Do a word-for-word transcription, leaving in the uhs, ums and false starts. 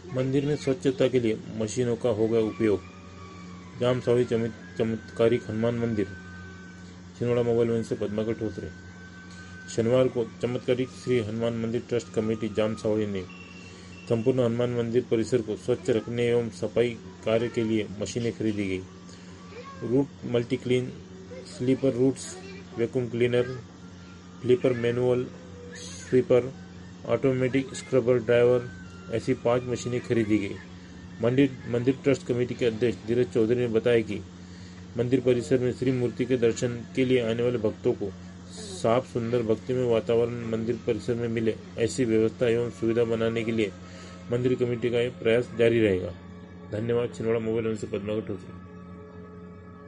मंदिर में स्वच्छता के लिए मशीनों का होगा उपयोग। जामसावड़ी चमत्कारिक हनुमान मंदिर। छिंदवाड़ा मोबाइल वन से पद्माकर ठोसरे। शनिवार को चमत्कारिक श्री हनुमान मंदिर ट्रस्ट कमेटी जामसावड़ी ने संपूर्ण हनुमान मंदिर परिसर को स्वच्छ रखने एवं सफाई कार्य के लिए मशीनें खरीदी गई। Route multi clean, sleeper routes, vacuum cleaner, flipper manual sweeper, automatic scrubber driver, ऐसी पांच मशीनें खरीदी गई। मंदिर मंदिर ट्रस्ट कमेटी के अध्यक्ष धीरज चौधरी ने बताया कि मंदिर परिसर में श्री मूर्ति के दर्शन के लिए आने वाले भक्तों को साफ सुंदर भक्तिमय वातावरण मंदिर परिसर में मिले, ऐसी व्यवस्था एवं सुविधा बनाने के लिए मंदिर कमेटी का यह प्रयास जारी रहेगा। धन्यवाद। छिंदवाड़ा मोबाइल वन से पद्माकर ठोसरे।